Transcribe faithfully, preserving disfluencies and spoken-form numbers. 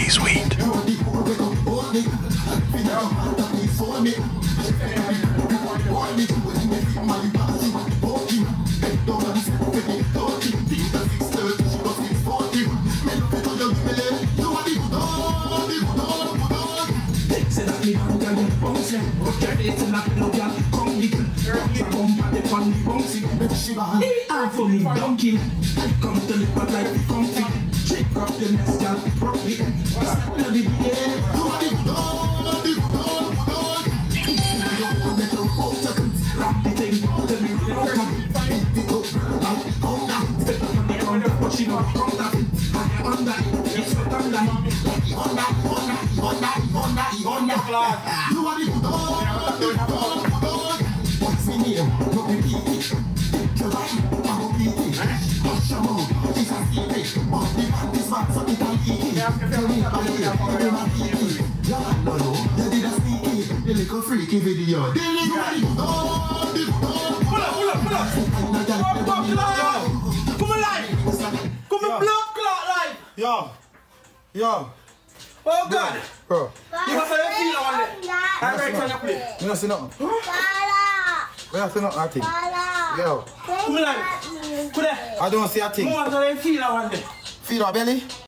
sweet. For me, donkey, come to the pot like comfy. Shake up the next girl, properly. Let me be there. You are the dog, the dog, dog. Wrap the thing, tell me the outcome. Find the hook, out, out, down. Step up on the counter, but she don't come down. On that, it's what I'm like. On that, on that, on that, on that, on that. You are the dog, the dog, dog. What's in here? Look at me. You're right, I'm a beat it. Hush your mouth, it's a secret. But the man is back, so it can eat it. Tell me about it, you're not eating. Yeah, no, no, you did a sneaky. The little freaky video. The little dog, the dog. Pull up, pull up, pull up. Come on, live. Come alive. Come on, block clock live. Yo, yo. Oh, God. Bro. You must have a feel on it. I'm ready to play. You don't see nothing. We have to know that thing. Yo. Come on. I don't see a thing. Feel our belly?